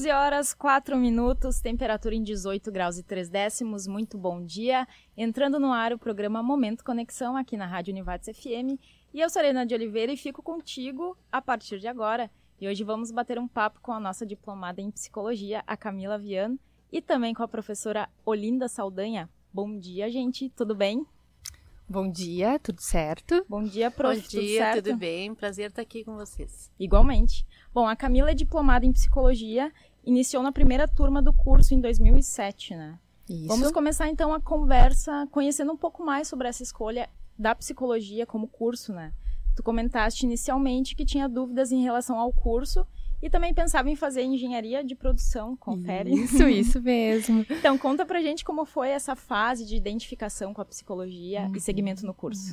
horas 4 minutos, temperatura em 18 graus e 3 décimos, muito bom dia. Entrando no ar o programa Momento Conexão aqui na Rádio Univates FM. E eu sou Helena de Oliveira e fico contigo a partir de agora. E hoje vamos bater um papo com a nossa diplomada em Psicologia, a Camila Vian, e também com a professora Olinda Saldanha. Bom dia, gente, tudo bem? Bom dia, tudo certo? Bom dia, prof, Bom dia, tudo certo? tudo bem? Prazer estar aqui com vocês. Igualmente. Bom, a Camila é diplomada em Psicologia, iniciou na primeira turma do curso em 2007, né? Isso. Vamos começar então a conversa conhecendo um pouco mais sobre essa escolha da psicologia como curso, né? Tu comentaste inicialmente que tinha dúvidas em relação ao curso e também pensava em fazer engenharia de produção, confere? Isso mesmo. Então, conta pra gente como foi essa fase de identificação com a psicologia e segmento no curso.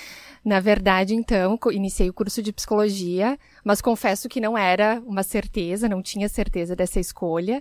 Na verdade, então, iniciei o curso de Psicologia, mas confesso que não era uma certeza, não tinha certeza dessa escolha.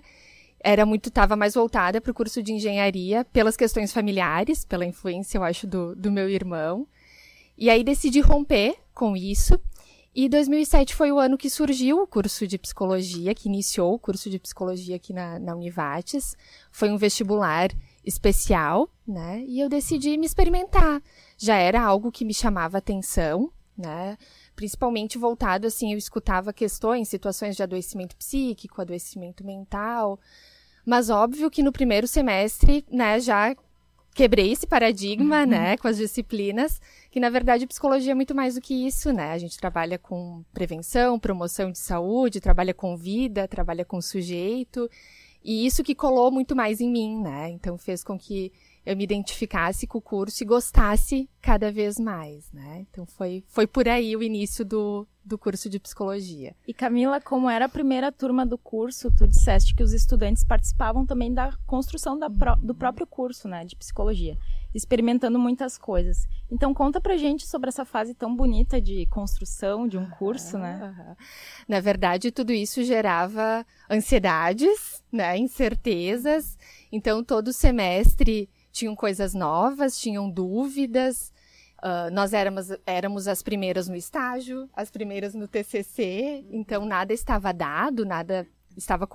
Estava mais voltada para o curso de Engenharia pelas questões familiares, pela influência, eu acho, do meu irmão. E aí decidi romper com isso. E 2007 foi o ano que surgiu o curso de Psicologia, que iniciou o curso de Psicologia aqui na Univates. Foi um vestibular especial, né? E eu decidi me experimentar. Já era algo que me chamava atenção, né? Principalmente voltado, assim, eu escutava questões, situações de adoecimento psíquico, adoecimento mental. Mas óbvio que no primeiro semestre, né, já quebrei esse paradigma, né, com as disciplinas, que na verdade psicologia é muito mais do que isso, né? A gente trabalha com prevenção, promoção de saúde, trabalha com vida, trabalha com sujeito, e isso que colou muito mais em mim, né? Então fez com que eu me identificasse com o curso e gostasse cada vez mais, né? Então foi por aí o início do curso de Psicologia. E Camila, como era a primeira turma do curso, tu disseste que os estudantes participavam também da construção do próprio curso, né, de Psicologia, experimentando muitas coisas. Então conta pra gente sobre essa fase tão bonita de construção de um curso, né? Na verdade, tudo isso gerava ansiedades, né, incertezas. Então todo semestre tinham coisas novas, tinham dúvidas. Nós éramos as primeiras no estágio, as primeiras no TCC, então nada estava dado, nada estava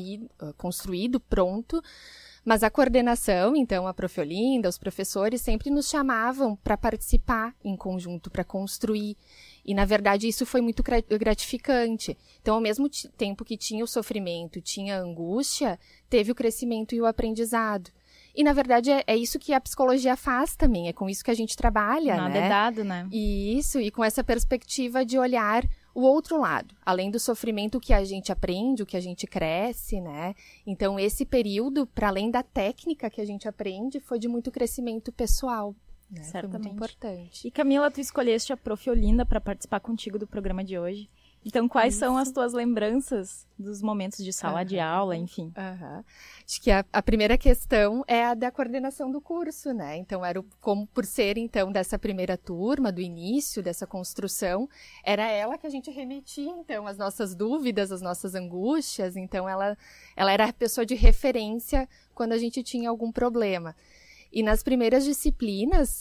construído, pronto. Mas a coordenação, então a Prof. Olinda, os professores sempre nos chamavam para participar em conjunto, para construir. E, na verdade, isso foi muito gratificante. Então, ao mesmo tempo que tinha o sofrimento, tinha a angústia, teve o crescimento e o aprendizado. E, na verdade, é isso que a psicologia faz também, é com isso que a gente trabalha, né? Nada é dado, né? E com essa perspectiva de olhar o outro lado, além do sofrimento, o que a gente aprende, o que a gente cresce, né? Então, esse período, para além da técnica que a gente aprende, foi de muito crescimento pessoal, né? Certamente. Foi muito importante. E Camila, tu escolheste a Prof. Olinda para participar contigo do programa de hoje. Então, quais são as tuas lembranças dos momentos de sala de aula, enfim? Acho que a primeira questão é a da coordenação do curso, né? Então, como por ser, então, dessa primeira turma, do início dessa construção, era ela que a gente remetia, então, as nossas dúvidas, as nossas angústias. Então, ela era a pessoa de referência quando a gente tinha algum problema. E nas primeiras disciplinas,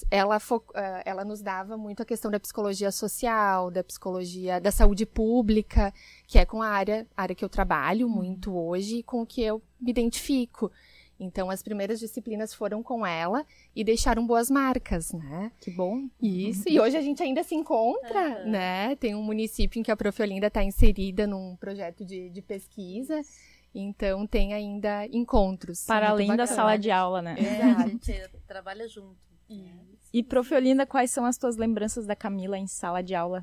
ela nos dava muito a questão da psicologia social, da psicologia da saúde pública, que é com a área que eu trabalho muito hoje e com o que eu me identifico. Então, as primeiras disciplinas foram com ela e deixaram boas marcas, né? Que bom. Isso, e hoje a gente ainda se encontra, né? Tem um município em que a Prof. Olinda está inserida num projeto de pesquisa. Então, tem ainda encontros. Para além da sala de aula, né? A gente trabalha junto. E, Prof. Olinda, quais são as tuas lembranças da Camila em sala de aula?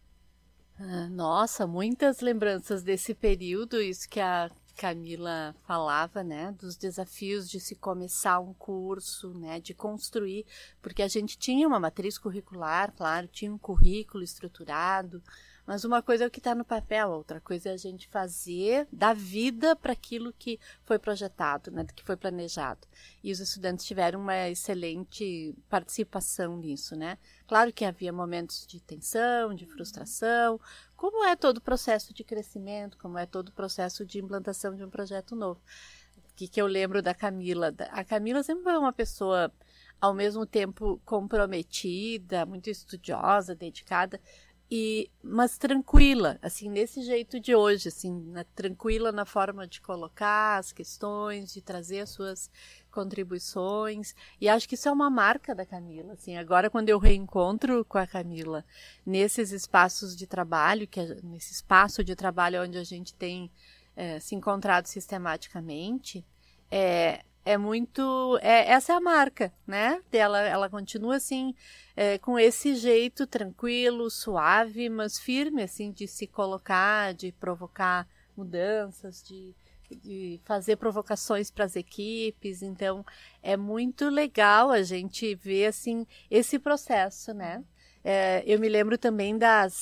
Nossa, muitas lembranças desse período, isso que a Camila falava, né, dos desafios de se começar um curso, né, de construir, porque a gente tinha uma matriz curricular, claro, tinha um currículo estruturado, mas uma coisa é o que está no papel, outra coisa é a gente fazer da vida para aquilo que foi projetado, né, que foi planejado. E os estudantes tiveram uma excelente participação nisso, né? Claro que havia momentos de tensão, de frustração, como é todo o processo de crescimento, como é todo o processo de implantação de um projeto novo. O que eu lembro da Camila? A Camila sempre foi uma pessoa, ao mesmo tempo, comprometida, muito estudiosa, dedicada, mas tranquila, assim, nesse jeito de hoje, assim, tranquila na forma de colocar as questões, de trazer as suas contribuições, e acho que isso é uma marca da Camila, assim, agora quando eu reencontro com a Camila nesses espaços de trabalho, nesse espaço de trabalho onde a gente tem se encontrado sistematicamente, essa é a marca, né, dela. Ela continua assim, com esse jeito tranquilo, suave, mas firme, assim, de se colocar, de provocar mudanças, de fazer provocações para as equipes. Então, é muito legal a gente ver, assim, esse processo, né. Eu me lembro também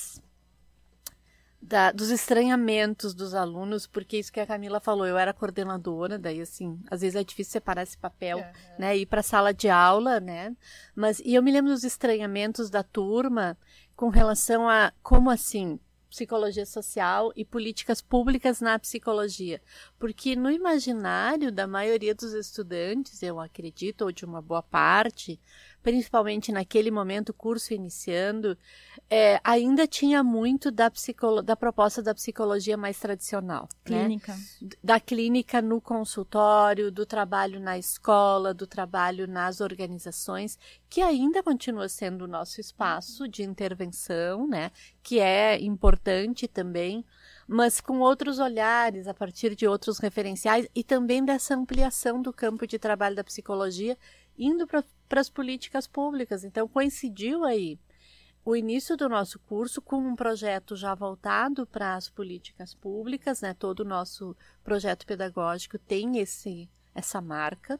dos estranhamentos dos alunos, porque isso que a Camila falou, eu era coordenadora, daí assim, às vezes é difícil separar esse papel, né, ir para a sala de aula, né, e eu me lembro dos estranhamentos da turma com relação a, como assim, psicologia social e políticas públicas na psicologia, porque no imaginário da maioria dos estudantes, eu acredito, ou de uma boa parte, principalmente naquele momento, o curso iniciando, ainda tinha muito da proposta da psicologia mais tradicional. Clínica. Né? Da clínica no consultório, do trabalho na escola, do trabalho nas organizações, que ainda continua sendo o nosso espaço de intervenção, né? Que é importante também, mas com outros olhares, a partir de outros referenciais, e também dessa ampliação do campo de trabalho da psicologia, indo para as políticas públicas. Então, coincidiu aí o início do nosso curso com um projeto já voltado para as políticas públicas, né? Todo o nosso projeto pedagógico tem essa marca.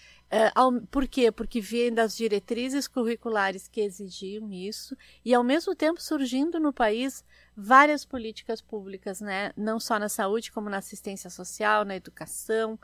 Por quê? Porque vem das diretrizes curriculares que exigiam isso, e ao mesmo tempo surgindo no país várias políticas públicas, né? Não só na saúde, como na assistência social, na educação,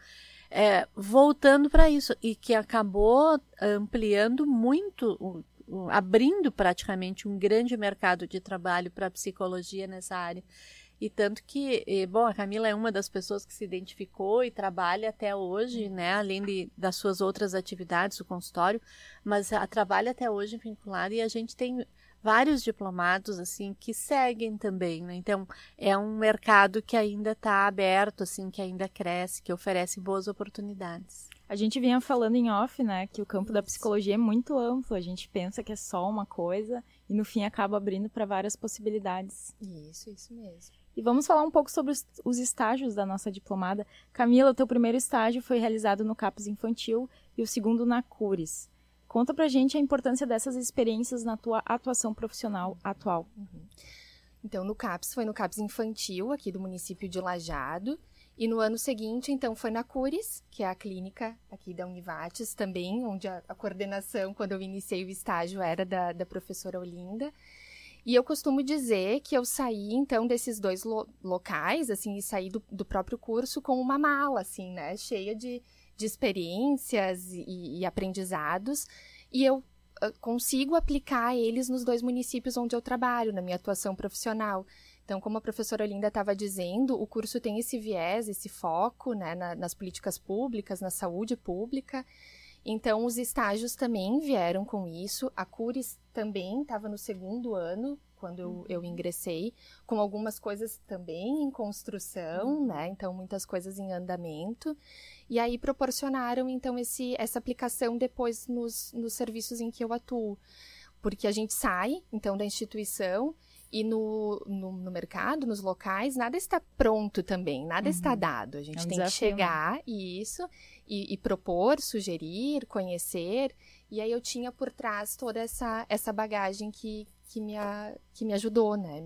voltando para isso, e que acabou ampliando muito, abrindo praticamente um grande mercado de trabalho para a psicologia nessa área. E tanto que, a Camila é uma das pessoas que se identificou e trabalha até hoje, né, além das suas outras atividades, o consultório, mas trabalha até hoje vinculada, e a gente tem vários diplomados, assim, que seguem também, né? Então, é um mercado que ainda está aberto, assim, que ainda cresce, que oferece boas oportunidades. A gente vinha falando em off, né, que o campo da psicologia é muito amplo, a gente pensa que é só uma coisa e no fim acaba abrindo para várias possibilidades. Isso mesmo. E vamos falar um pouco sobre os estágios da nossa diplomada. Camila, o teu primeiro estágio foi realizado no CAPS Infantil e o segundo na CURES. Conta pra gente a importância dessas experiências na tua atuação profissional atual. Então, no CAPS, foi no CAPS Infantil, aqui do município de Lajeado. E no ano seguinte, então, foi na CURES, que é a clínica aqui da Univates também, onde a coordenação, quando eu iniciei o estágio, era da professora Olinda. E eu costumo dizer que eu saí, então, desses dois locais, assim, e saí do próprio curso com uma mala, assim, né, cheia de experiências e aprendizados, e eu consigo aplicar eles nos dois municípios onde eu trabalho, na minha atuação profissional. Então, como a professora Olinda estava dizendo, o curso tem esse viés, esse foco, né, nas políticas públicas, na saúde pública. Então, os estágios também vieram com isso. A CURES também estava no segundo ano, quando eu ingressei, com algumas coisas também em construção, né? Então, muitas coisas em andamento. E aí, proporcionaram, então, essa aplicação depois nos serviços em que eu atuo. Porque a gente sai, então, da instituição e no mercado, nos locais, nada está pronto também, nada está dado. A gente tem que chegar, e propor, sugerir, conhecer. E aí eu tinha por trás toda essa bagagem que me ajudou, né?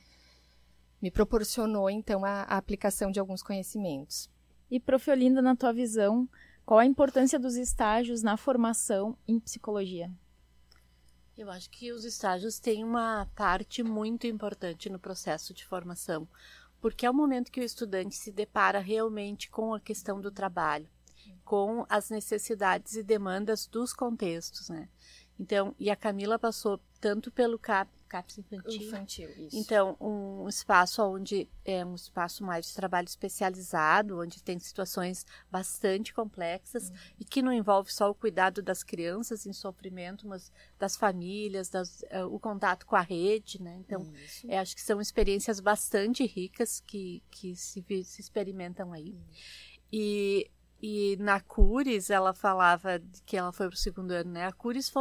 Me proporcionou, então, a aplicação de alguns conhecimentos. E, Prof. Olinda, na tua visão, qual a importância dos estágios na formação em psicologia? Eu acho que os estágios têm uma parte muito importante no processo de formação, porque é o momento que o estudante se depara realmente com a questão do trabalho, com as necessidades e demandas dos contextos, né? Então, e a Camila passou tanto pelo CAPS infantil. Infantil, isso. Então, um espaço onde é um espaço mais de trabalho especializado, onde tem situações bastante complexas e que não envolve só o cuidado das crianças em sofrimento, mas das famílias, o contato com a rede, né? Então, acho que são experiências bastante ricas que se experimentam aí. E na Cures, ela falava que ela foi para o 2º ano, né?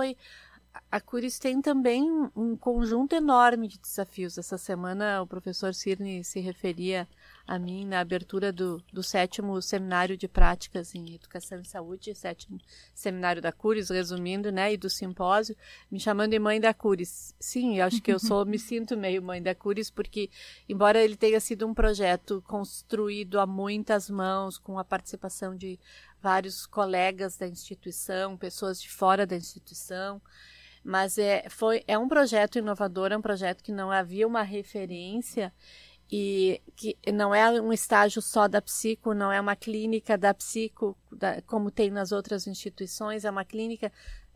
A Cures tem também um conjunto enorme de desafios. Essa semana o professor Cirne se referia a mim na abertura do 7º Seminário de Práticas em Educação e Saúde, 7º Seminário da Cures, resumindo, né, e do simpósio, me chamando de mãe da Cures. Sim, eu acho que me sinto meio mãe da Cures, porque, embora ele tenha sido um projeto construído a muitas mãos, com a participação de vários colegas da instituição, pessoas de fora da instituição, mas é um projeto inovador, é um projeto que não havia uma referência e que não é um estágio só da psico, não é uma clínica da psico, como tem nas outras instituições, é uma clínica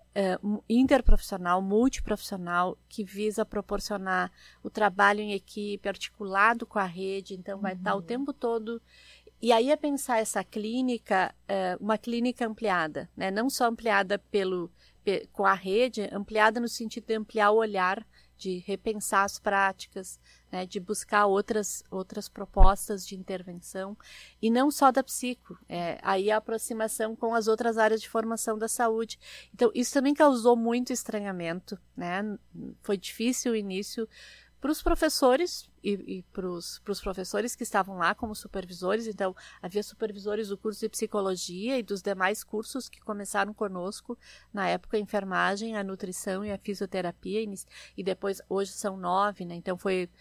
interprofissional, multiprofissional, que visa proporcionar o trabalho em equipe, articulado com a rede, então vai estar o tempo todo. E aí é pensar essa clínica, uma clínica ampliada, né? Não só ampliada com a rede, ampliada no sentido de ampliar o olhar, de repensar as práticas, né, de buscar outras propostas de intervenção, e não só da psico, aí a aproximação com as outras áreas de formação da saúde. Então, isso também causou muito estranhamento, né? Foi difícil o início para os professores e para os professores que estavam lá como supervisores. Então, havia supervisores do curso de psicologia e dos demais cursos que começaram conosco, na época a enfermagem, a nutrição e a fisioterapia, e depois, hoje são 9, né? Então,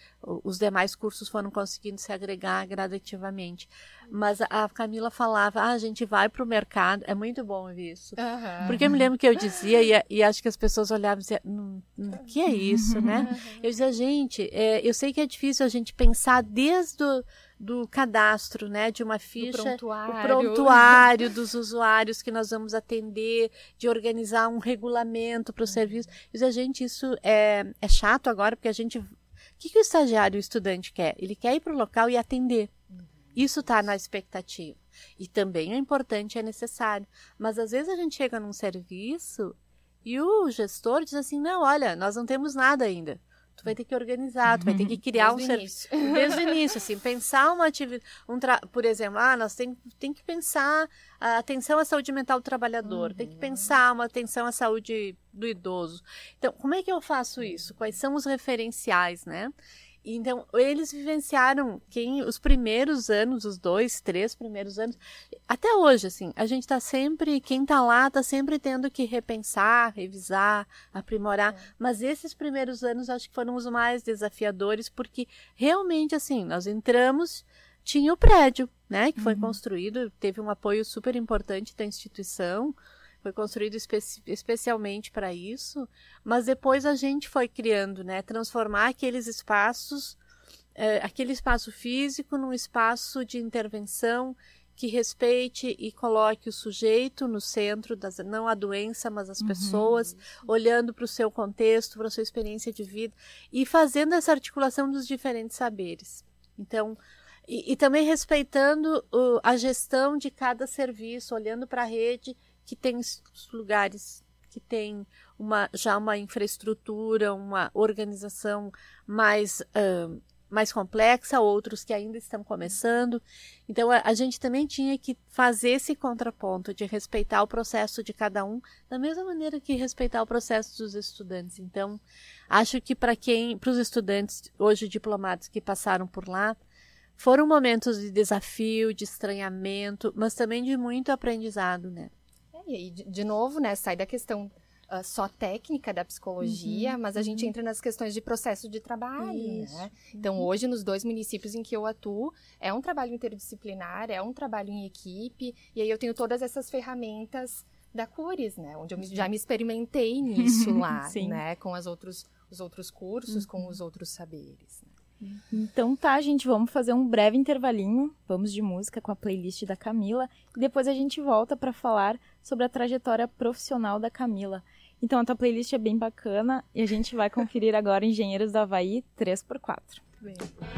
os demais cursos foram conseguindo se agregar gradativamente. Mas a Camila falava, a gente vai para o mercado, é muito bom ouvir isso. Porque eu me lembro que eu dizia, e acho que as pessoas olhavam e diziam, que é isso, né? Eu dizia, gente, eu sei que é difícil a gente pensar desde do cadastro, né, de uma ficha, o prontuário dos usuários que nós vamos atender, de organizar um regulamento para o serviço. Eu dizia, gente, isso é chato agora, porque o que o estagiário, o estudante quer? Ele quer ir para o local e atender. Isso está na expectativa. E também é importante, é necessário. Mas às vezes a gente chega num serviço e o gestor diz assim, não, olha, nós não temos nada ainda. Tu vai ter que organizar, tu vai ter que criar um serviço. Desde o início, assim, pensar uma atividade, por exemplo, nós tem que pensar a atenção à saúde mental do trabalhador, tem que pensar uma atenção à saúde do idoso. Então, como é que eu faço isso? Quais são os referenciais, né? Então, eles vivenciaram os primeiros anos, os 2, 3 primeiros anos, até hoje, assim, a gente tá sempre, quem tá lá tá sempre tendo que repensar, revisar, aprimorar, mas esses primeiros anos acho que foram os mais desafiadores, porque realmente, assim, nós entramos, tinha o prédio, né, que foi construído, teve um apoio super importante da instituição, foi construído especialmente para isso, mas depois a gente foi criando, né, transformar aqueles espaços, aquele espaço físico num espaço de intervenção que respeite e coloque o sujeito no centro, não a doença, mas as pessoas, olhando para o seu contexto, para a sua experiência de vida e fazendo essa articulação dos diferentes saberes. Então, e também respeitando a gestão de cada serviço, olhando para a rede que tem lugares que tem já uma infraestrutura, uma organização mais complexa, outros que ainda estão começando. Então, a gente também tinha que fazer esse contraponto de respeitar o processo de cada um, da mesma maneira que respeitar o processo dos estudantes. Então, acho que para os estudantes hoje diplomados que passaram por lá, foram momentos de desafio, de estranhamento, mas também de muito aprendizado, né? E aí, de novo, né, sai da questão só técnica da psicologia, mas a gente entra nas questões de processo de trabalho, né? Então, hoje, nos 2 municípios em que eu atuo, é um trabalho interdisciplinar, é um trabalho em equipe, e aí eu tenho todas essas ferramentas da Cures, né? Onde eu já me experimentei nisso lá, né? Com os outros cursos, com os outros saberes, né? Então tá, gente, vamos fazer um breve intervalinho, vamos de música com a playlist da Camila e depois a gente volta para falar sobre a trajetória profissional da Camila. Então a tua playlist é bem bacana e a gente vai conferir agora Engenheiros do Havaí 3x4. Bem.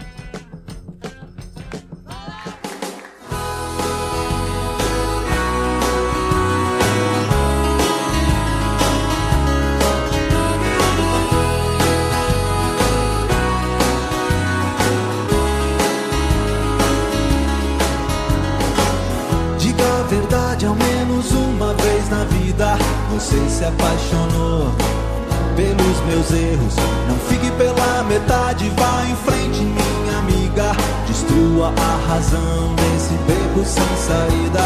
Ao menos uma vez na vida você se apaixonou pelos meus erros. Não fique pela metade, vá em frente, minha amiga. Destrua a razão desse beco sem saída.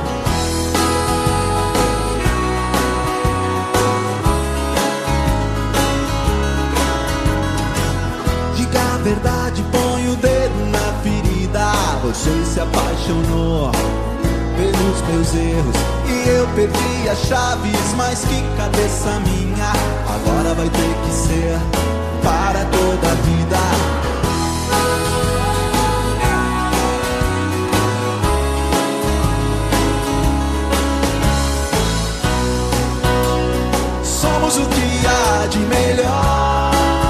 Diga a verdade, põe o dedo na ferida. Você se apaixonou pelos meus erros e eu perdi as chaves, mas que cabeça minha. Agora vai ter que ser para toda a vida. Somos o que há de melhor.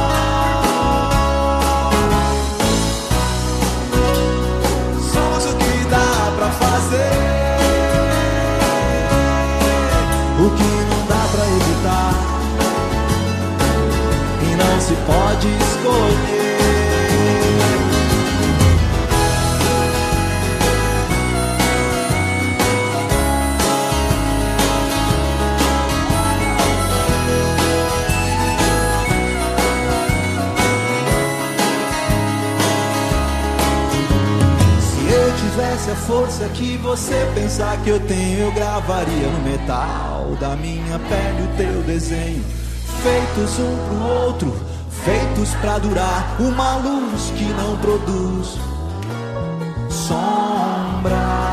Somos o que dá pra fazer. O que não dá pra evitar e não se pode escolher. Se eu tivesse a força que você pensar que eu tenho, eu gravaria no metal da minha pele o teu desenho. Feitos um pro outro, feitos pra durar. Uma luz que não produz sombra.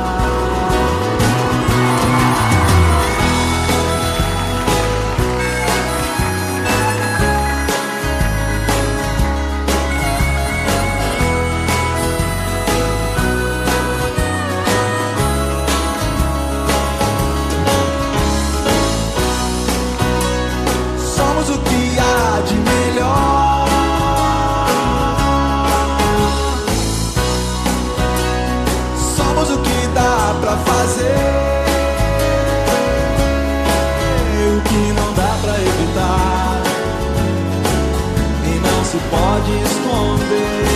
Fazer o que não dá pra evitar e não se pode esconder.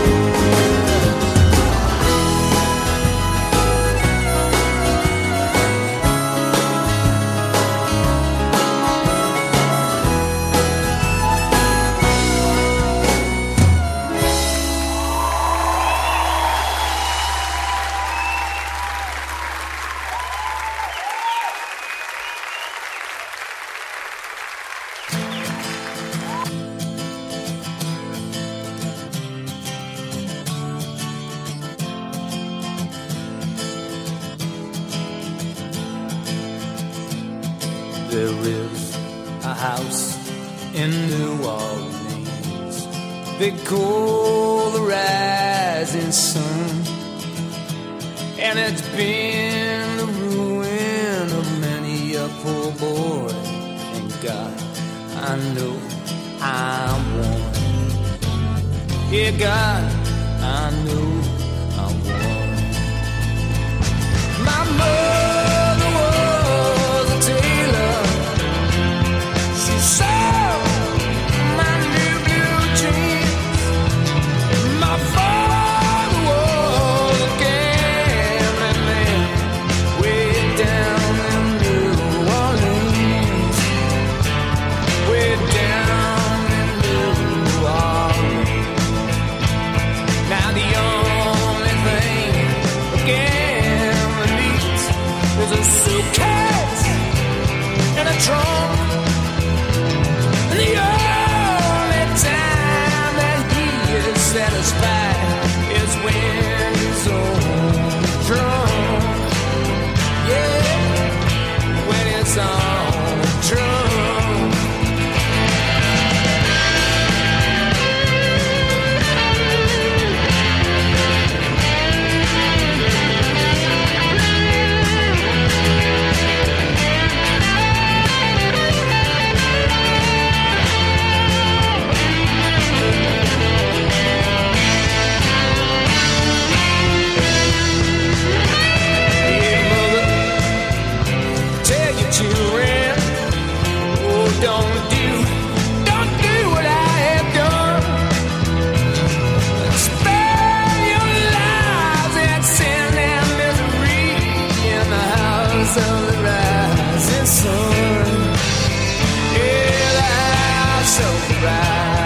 There is a house in New Orleans they call the rising sun, and it's been the ruin of many a poor boy. And God, I know I'm one. Yeah, God, I know I'm one. My mother was a tailor. She sewed my new blue jeans. My father was a gambling man way down in New Orleans. Way down in New Orleans. Now the young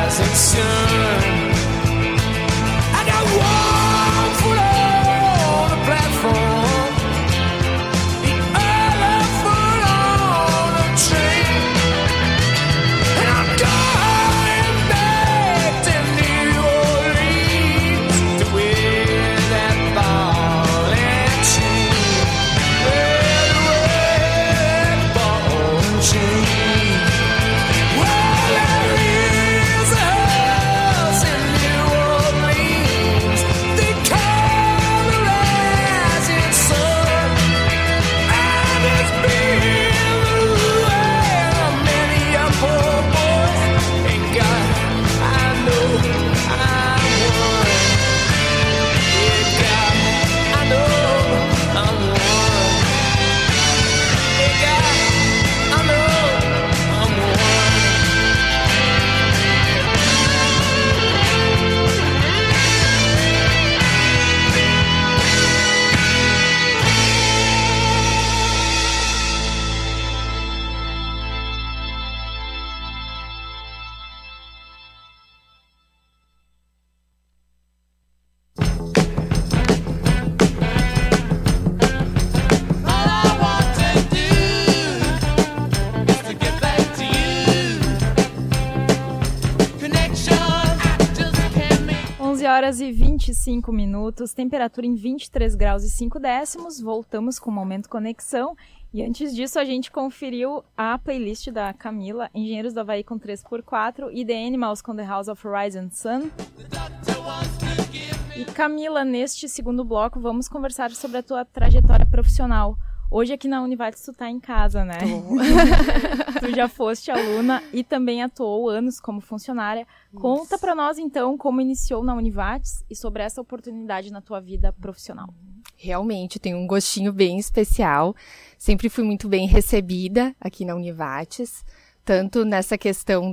rising sun. I got one foot on the platform, the other foot on the train, and I'm going back to New Orleans to wear that ball and chain, wear the red ball and chain. Well, there is a house in New Orleans they call the rising sun, and it's been where many a poor boy ain't got. I know I'm one. Yeah, God, I know I'm one. Yeah, God, I know I'm one. 11h25, temperatura em 23 graus e 5 décimos. Voltamos com o Momento Conexão. E antes disso, a gente conferiu a playlist da Camila, Engenheiros do Havaí com 3x4 e The Animals com The House of Rising Sun. E Camila, neste segundo bloco, vamos conversar sobre a tua trajetória profissional. Hoje aqui na Univates tu tá em casa, né? Tu já foste aluna e também atuou anos como funcionária. Conta pra nós, então, como iniciou na Univates e sobre essa oportunidade na tua vida profissional. Realmente, tem um gostinho bem especial. Sempre fui muito bem recebida aqui na Univates, tanto nessa questão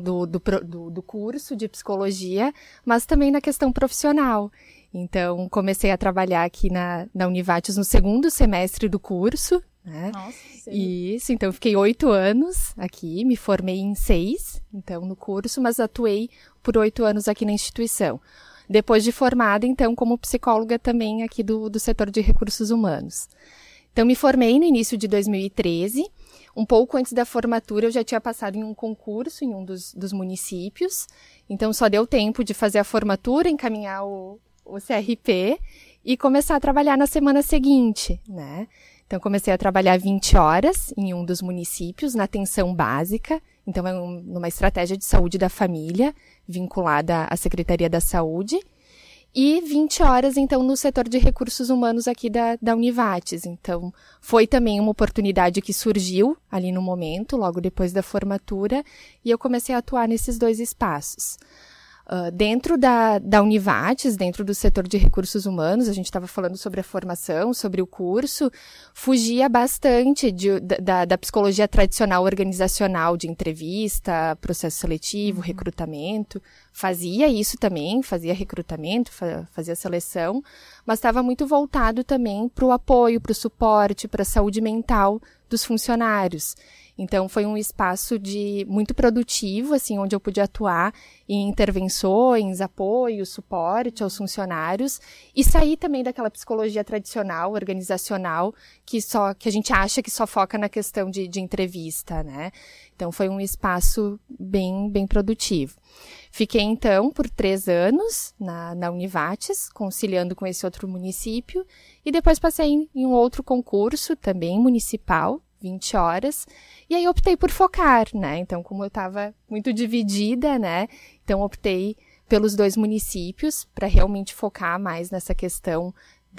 do curso de psicologia, mas também na questão profissional. Então, comecei a trabalhar aqui na Univates no segundo semestre do curso, né? Nossa, Isso, então fiquei 8 anos aqui, me formei em 6, então, no curso, mas atuei por 8 anos aqui na instituição. Depois de formada, então, como psicóloga também aqui do setor de recursos humanos. Então, me formei no início de 2013, um pouco antes da formatura eu já tinha passado em um concurso em um dos municípios, então só deu tempo de fazer a formatura, encaminhar o CRP e começar a trabalhar na semana seguinte, né? Então, comecei a trabalhar 20 horas em um dos municípios, na atenção básica. Então, é numa estratégia de saúde da família, vinculada à Secretaria da Saúde. E 20 horas, então, no setor de recursos humanos aqui da Univates. Então, foi também uma oportunidade que surgiu ali no momento, logo depois da formatura, e eu comecei a atuar nesses dois espaços. Dentro da Univates, dentro do setor de recursos humanos, a gente estava falando sobre a formação, sobre o curso, fugia bastante da psicologia tradicional organizacional, de entrevista, processo seletivo, recrutamento. Fazia isso também, fazia recrutamento, fazia seleção, mas estava muito voltado também para o apoio, para o suporte, para a saúde mental dos funcionários. Então, foi um espaço muito produtivo, assim, onde eu pude atuar em intervenções, apoio, suporte aos funcionários e sair também daquela psicologia tradicional, organizacional, que a gente acha que só foca na questão de entrevista, né? Então, foi um espaço bem, bem produtivo. Fiquei, então, por 3 anos na Univates, conciliando com esse outro município, e depois passei em um outro concurso, também municipal, 20 horas, e aí optei por focar, né? Então, como eu estava muito dividida, né? Então, optei pelos 2 municípios para realmente focar mais nessa questão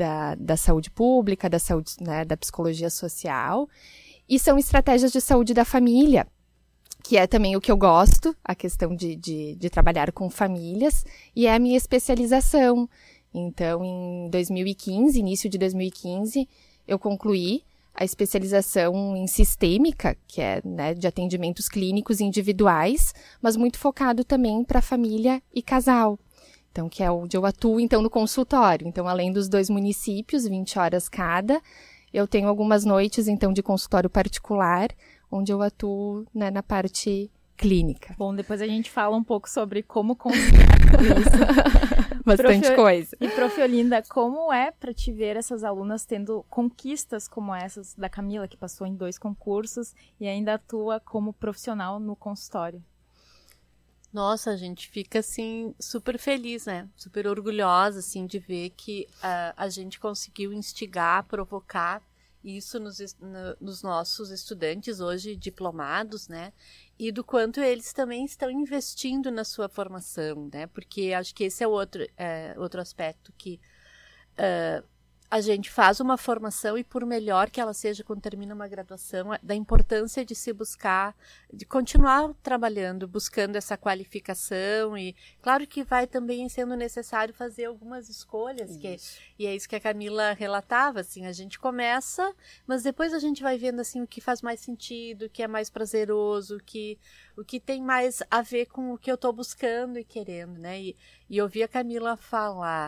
da saúde pública, da saúde, né, da psicologia social. E são estratégias de saúde da família, que é também o que eu gosto, a questão de trabalhar com famílias, e é a minha especialização. Então, em 2015, início de 2015, eu concluí a especialização em sistêmica, que é, né, de atendimentos clínicos individuais, mas muito focado também para família e casal. Então, que é onde eu atuo, então, no consultório. Então, além dos 2 municípios, 20 horas cada, eu tenho algumas noites, então, de consultório particular, onde eu atuo, né, na parte clínica. Bom, depois a gente fala um pouco sobre como conciliar tudo isso. Bastante coisa. E, Prof. Olinda, como é para te ver essas alunas tendo conquistas como essas da Camila, que passou em 2 concursos e ainda atua como profissional no consultório? Nossa, a gente fica, assim, super feliz, né? Super orgulhosa, assim, de ver que a gente conseguiu instigar, provocar isso nos nossos estudantes hoje diplomados, né? E do quanto eles também estão investindo na sua formação, né? Porque acho que esse é outro aspecto que a gente faz uma formação e por melhor que ela seja quando termina uma graduação, da importância de se buscar, de continuar trabalhando, buscando essa qualificação e claro que vai também sendo necessário fazer algumas escolhas, e é isso que a Camila relatava, assim, a gente começa, mas depois a gente vai vendo assim o que faz mais sentido, o que é mais prazeroso, o que tem mais a ver com o que eu estou buscando e querendo, né? E ouvir a Camila falar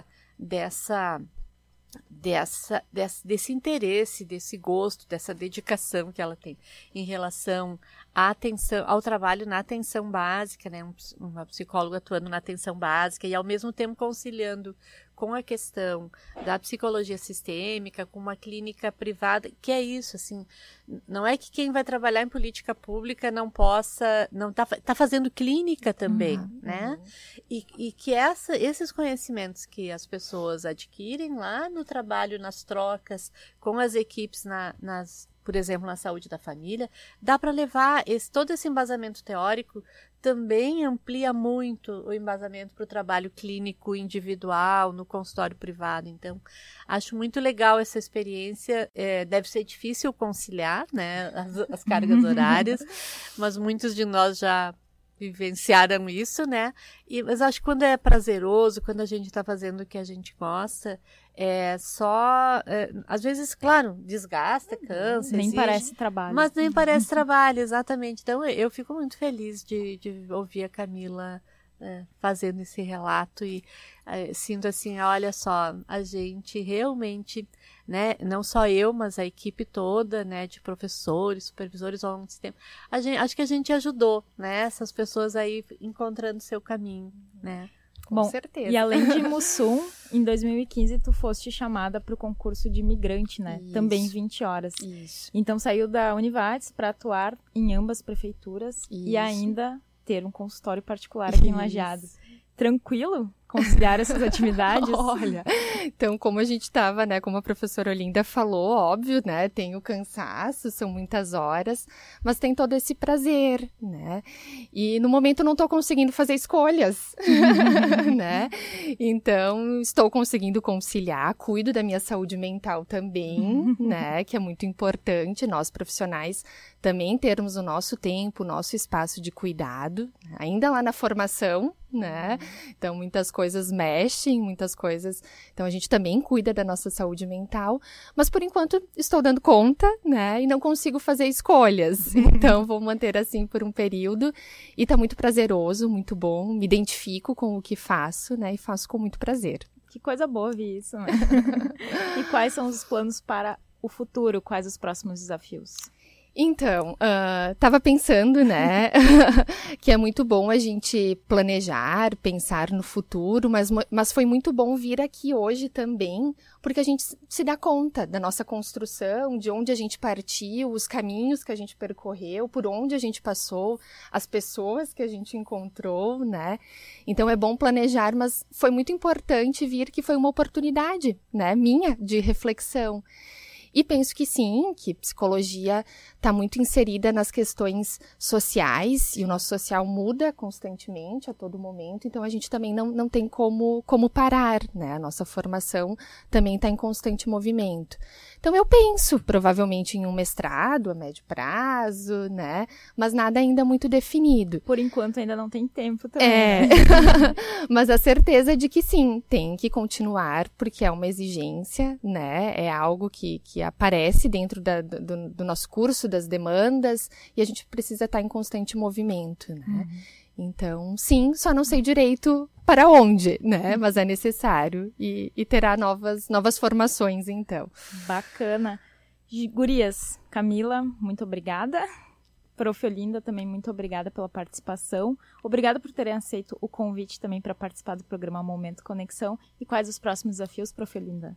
desse interesse, desse gosto, dessa dedicação que ela tem em relação à atenção, ao trabalho na atenção básica, né? Uma psicóloga atuando na atenção básica e ao mesmo tempo conciliando com a questão da psicologia sistêmica, com uma clínica privada, que é isso, assim, não é que quem vai trabalhar em política pública não possa, não tá fazendo clínica também, né? E que esses conhecimentos que as pessoas adquirem lá no trabalho, nas trocas, com as equipes por exemplo, na saúde da família, dá para levar todo esse embasamento teórico, também amplia muito o embasamento para o trabalho clínico individual, no consultório privado. Então, acho muito legal essa experiência. Deve ser difícil conciliar, né, as cargas horárias, mas muitos de nós já vivenciaram isso, né? Mas acho que quando é prazeroso, quando a gente está fazendo o que a gente gosta, às vezes, claro, desgasta, cansa, nem exige, parece trabalho. Mas nem parece trabalho, exatamente. Então, eu fico muito feliz de ouvir a Camila fazendo esse relato e sinto assim, olha só, a gente realmente, né, não só eu, mas a equipe toda, né, de professores, supervisores ao longo desse tempo, acho que a gente ajudou, né, essas pessoas aí encontrando seu caminho, né. Com certeza. E além de Mussum, em 2015 tu foste chamada para o concurso de imigrante, né? Isso. Também 20 horas. Isso. Então saiu da Univates para atuar em ambas prefeituras e Isso. ainda ter um consultório particular aqui em Lajeado. Tranquilo conciliar essas atividades? Olha, então como a gente estava, né, como a professora Olinda falou, óbvio, né, tem o cansaço, são muitas horas, mas tem todo esse prazer, né, e no momento não estou conseguindo fazer escolhas, né, então estou conseguindo conciliar, cuido da minha saúde mental também, né, que é muito importante, nós profissionais também termos o nosso tempo, o nosso espaço de cuidado, ainda lá na formação, né, então muitas coisas mexem, muitas coisas, então a gente também cuida da nossa saúde mental, mas por enquanto estou dando conta, né, e não consigo fazer escolhas, então vou manter assim por um período, e tá muito prazeroso, muito bom, me identifico com o que faço, né, e faço com muito prazer. Que coisa boa ouvir isso, né? E quais são os planos para o futuro? Quais os próximos desafios? Então, estava pensando, né, que é muito bom a gente planejar, pensar no futuro, mas foi muito bom vir aqui hoje também, porque a gente se dá conta da nossa construção, de onde a gente partiu, os caminhos que a gente percorreu, por onde a gente passou, as pessoas que a gente encontrou, né, então é bom planejar, mas foi muito importante vir que foi uma oportunidade, né, minha, de reflexão. E penso que sim, que psicologia está muito inserida nas questões sociais, e o nosso social muda constantemente, a todo momento, então a gente também não tem como parar, né? A nossa formação também está em constante movimento. Então eu penso, provavelmente, em um mestrado a médio prazo, né? Mas nada ainda muito definido. Por enquanto ainda não tem tempo também. Né? Mas a certeza de que sim, tem que continuar, porque é uma exigência, né? É algo que aparece dentro do nosso curso, das demandas, e a gente precisa estar em constante movimento, né? Então, sim, só não sei direito para onde, né? Mas é necessário e terá novas formações, então. Bacana. Gurias, Camila, muito obrigada Prof. Olinda, também muito obrigada pela participação. Obrigada por terem aceito o convite também para participar do programa Momento Conexão. E quais os próximos desafios, Prof. Olinda?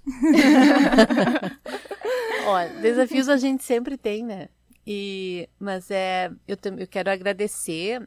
Olha, desafios a gente sempre tem, né? Mas eu quero agradecer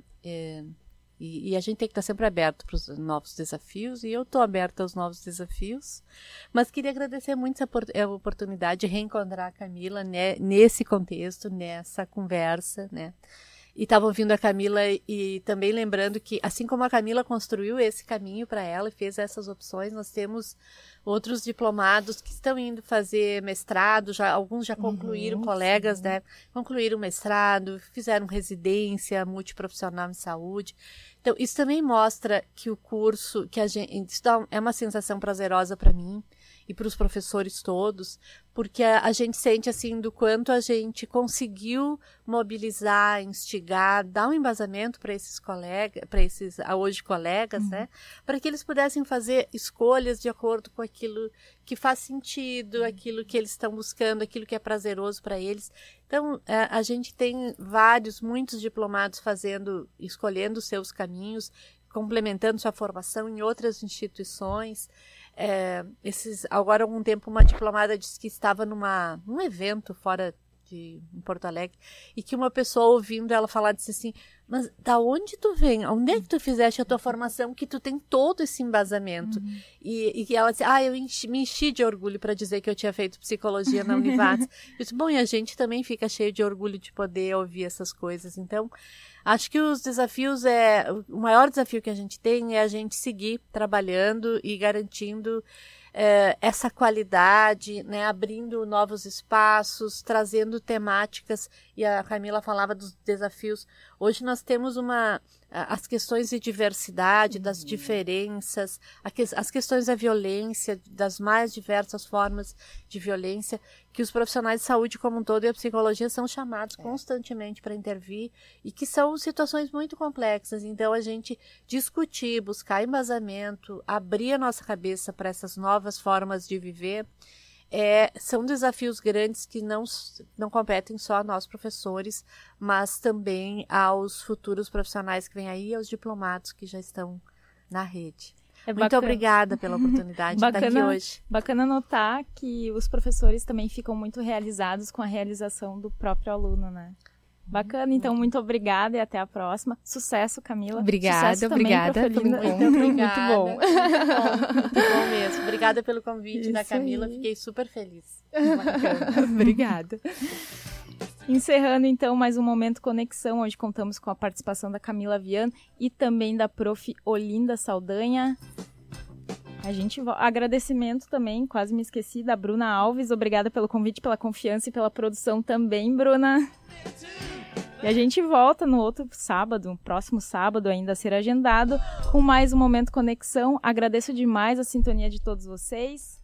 e a gente tem que estar sempre aberto para os novos desafios, e eu estou aberta aos novos desafios, mas queria agradecer muito a oportunidade de reencontrar a Camila, né, nesse contexto, nessa conversa, né? E estava ouvindo a Camila e também lembrando que, assim como a Camila construiu esse caminho para ela e fez essas opções, nós temos outros diplomados que estão indo fazer mestrado, alguns já concluíram, colegas, né? Concluíram mestrado, fizeram residência multiprofissional em saúde. Então, isso também mostra que o curso, isso é uma sensação prazerosa para mim e para os professores todos, porque a gente sente assim do quanto a gente conseguiu mobilizar, instigar, dar um embasamento para esses colegas, para esses hoje colegas, né, para que eles pudessem fazer escolhas de acordo com aquilo que faz sentido, aquilo que eles estão buscando, aquilo que é prazeroso para eles. Então, a gente tem muitos diplomados escolhendo seus caminhos, complementando sua formação em outras instituições. Agora há algum tempo uma diplomada disse que estava num evento em Porto Alegre, e que uma pessoa ouvindo ela falar disse assim: mas da onde tu vem? Onde é que tu fizeste a tua formação que tu tem todo esse embasamento? E ela disse: eu me enchi de orgulho para dizer que eu tinha feito psicologia na Univates. Eu disse: bom, e a gente também fica cheio de orgulho de poder ouvir essas coisas. Então, acho que os desafios o maior desafio que a gente tem é a gente seguir trabalhando e garantindo essa qualidade, né, abrindo novos espaços, trazendo temáticas, e a Camila falava dos desafios. Hoje nós temos as questões de diversidade, das diferenças, as questões da violência, das mais diversas formas de violência, que os profissionais de saúde como um todo e a psicologia são chamados constantemente para intervir, e que são situações muito complexas. Então, a gente discutir, buscar embasamento, abrir a nossa cabeça para essas novas formas de viver, são desafios grandes que não competem só a nós professores, mas também aos futuros profissionais que vêm aí e aos diplomados que já estão na rede. Muito obrigada pela oportunidade de estar aqui hoje. Bacana notar que os professores também ficam muito realizados com a realização do próprio aluno, né? Bacana, então muito obrigada e até a próxima. Sucesso, Camila. Obrigada, Sucesso obrigada. Também, muito obrigada. Muito bom. Muito bom mesmo. Obrigada pelo convite da Camila, fiquei super feliz. Obrigada. Encerrando então mais um Momento Conexão, hoje contamos com a participação da Camila Vian e também da Prof. Olinda Saldanha. Agradecimento também, quase me esqueci, da Bruna Alves. Obrigada pelo convite, pela confiança e pela produção também, Bruna. E a gente volta no próximo sábado ainda a ser agendado, com mais um Momento Conexão. Agradeço demais a sintonia de todos vocês.